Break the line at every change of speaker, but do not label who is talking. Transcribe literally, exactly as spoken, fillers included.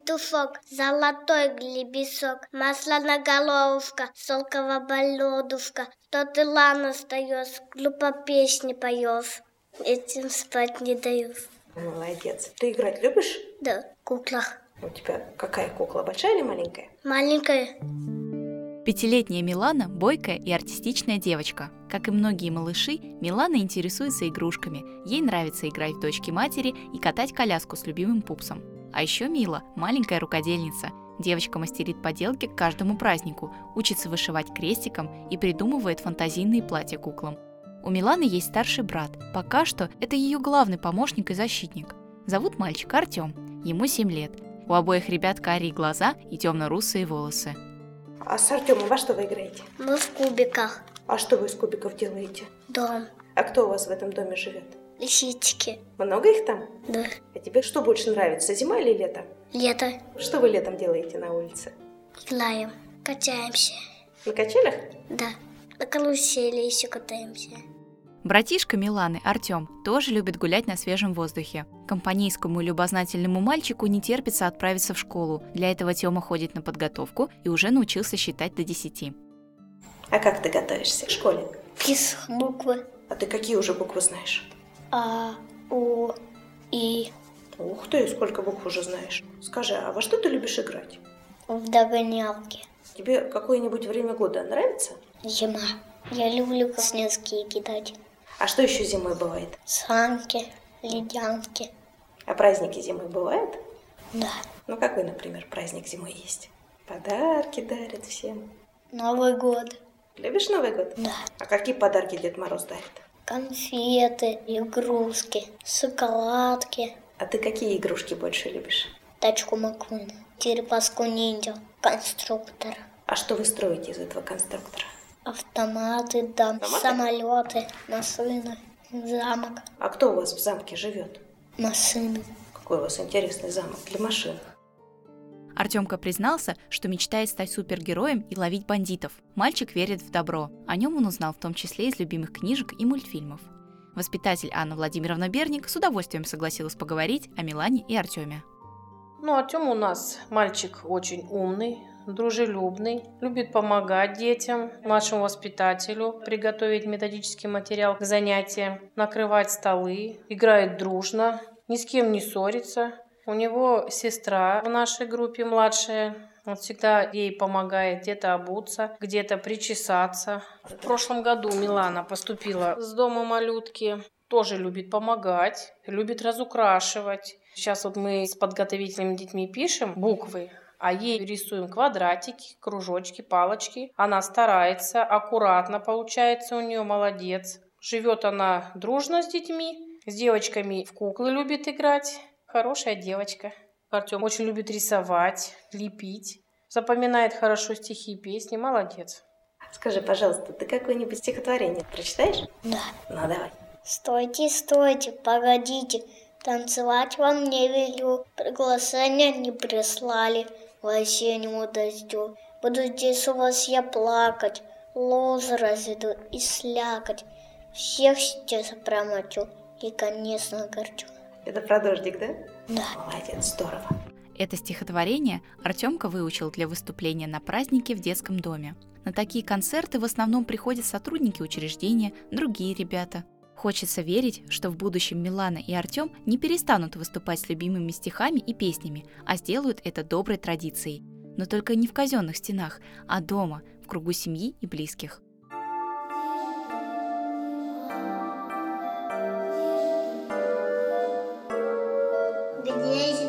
петушок, золотой гребешок, масляноголовка, шелковая боледушка, что ты лан остаешь, глупо песни поешь, этим спать не даешь.
Молодец. Ты играть любишь?
Да, в куклах.
У тебя какая кукла, большая или маленькая?
Маленькая.
Пятилетняя Милана – бойкая и артистичная девочка. Как и многие малыши, Милана интересуется игрушками. Ей нравится играть в дочки матери и катать коляску с любимым пупсом. А еще Мила – маленькая рукодельница. Девочка мастерит поделки к каждому празднику, учится вышивать крестиком и придумывает фантазийные платья куклам. У Миланы есть старший брат. Пока что это ее главный помощник и защитник. Зовут мальчика Артем. Ему семь лет. У обоих ребят карие глаза и темно-русые волосы.
А с Артемом во что вы играете?
Мы в кубиках.
А что вы из кубиков делаете?
Дом.
А кто у вас в этом доме живет?
Лисички.
Много их там?
Да.
А тебе что больше нравится, зима или лето?
Лето.
Что вы летом делаете на улице?
Играем. Качаемся.
На качелях?
Да. На карусели еще катаемся.
Братишка Миланы, Артем, тоже любит гулять на свежем воздухе. Компанейскому и любознательному мальчику не терпится отправиться в школу. Для этого Тёма ходит на подготовку и уже научился считать до десяти.
А как ты готовишься к школе?
Кис, буквы.
А ты какие уже буквы знаешь?
А, У, И.
Ух ты, сколько букв уже знаешь. Скажи, а во что ты любишь играть?
В догонялке.
Тебе какое-нибудь время года нравится?
Зима. Я люблю снежки кидать.
А что еще зимой бывает?
Санки, ледянки.
А праздники зимой бывают?
Да.
Ну какой, например, праздник зимой есть? Подарки дарят всем.
Новый год.
Любишь Новый год?
Да.
А какие подарки Дед Мороз дарит?
Конфеты, игрушки, шоколадки.
А ты какие игрушки больше любишь?
Тачку Маквина, черепашку ниндзя, конструктор.
А что вы строите из этого конструктора?
Автоматы, да,
Автоматы?
самолеты, машины, замок.
А кто у вас в замке живет?
Машины.
Какой у вас интересный замок для машин.
Артемка признался, что мечтает стать супергероем и ловить бандитов. Мальчик верит в добро. О нем он узнал в том числе из любимых книжек и мультфильмов. Воспитатель Анна Владимировна Берник с удовольствием согласилась поговорить о Милане и Артеме.
Ну, Артем у нас мальчик очень умный, дружелюбный, любит помогать детям, младшему воспитателю, приготовить методический материал к занятиям, накрывать столы, играет дружно, ни с кем не ссорится. У него сестра в нашей группе младшая, он всегда ей помогает где-то обуться, где-то причесаться. В прошлом году Милана поступила с дома малютки, тоже любит помогать, любит разукрашивать. Сейчас вот мы с подготовительными детьми пишем буквы, а ей рисуем квадратики, кружочки, палочки. Она старается, аккуратно получается у нее, молодец. Живет она дружно с детьми, с девочками в куклы любит играть. Хорошая девочка. Артем очень любит рисовать, лепить. Запоминает хорошо стихи и песни. Молодец.
Скажи, пожалуйста, ты какое-нибудь стихотворение прочитаешь?
Да.
Ну, давай.
Стойте, стойте, погодите. Танцевать вам не велю. Приглашения не прислали в осеннему дождю. Буду здесь у вас я плакать. Лозы разведу и слякоть. Всех сейчас промочу и, конечно, огорчу.
Это про дождик, да?
Да.
Молодец, здорово.
Это стихотворение Артемка выучил для выступления на празднике в детском доме. На такие концерты в основном приходят сотрудники учреждения, другие ребята. Хочется верить, что в будущем Милана и Артем не перестанут выступать с любимыми стихами и песнями, а сделают это доброй традицией. Но только не в казенных стенах, а дома, в кругу семьи и близких.
Где